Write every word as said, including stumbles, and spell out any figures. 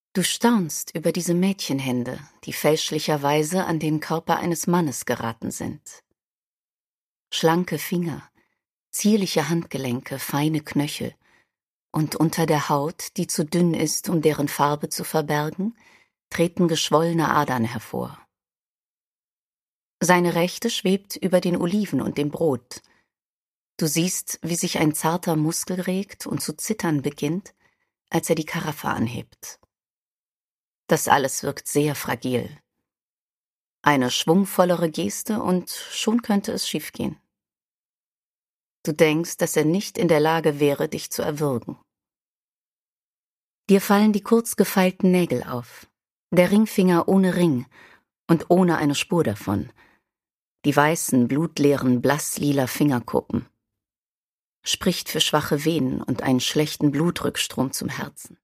Du staunst über diese Mädchenhände, die fälschlicherweise an den Körper eines Mannes geraten sind. Schlanke Finger, zierliche Handgelenke, feine Knöchel, und unter der Haut, die zu dünn ist, um deren Farbe zu verbergen, treten geschwollene Adern hervor. Seine Rechte schwebt über den Oliven und dem Brot. Du siehst, wie sich ein zarter Muskel regt und zu zittern beginnt, als er die Karaffe anhebt. Das alles wirkt sehr fragil. Eine schwungvollere Geste und schon könnte es schiefgehen. Du denkst, dass er nicht in der Lage wäre, dich zu erwürgen. Dir fallen die kurz gefeilten Nägel auf, der Ringfinger ohne Ring und ohne eine Spur davon, die weißen, blutleeren, blasslila Fingerkuppen. Spricht für schwache Venen und einen schlechten Blutrückstrom zum Herzen.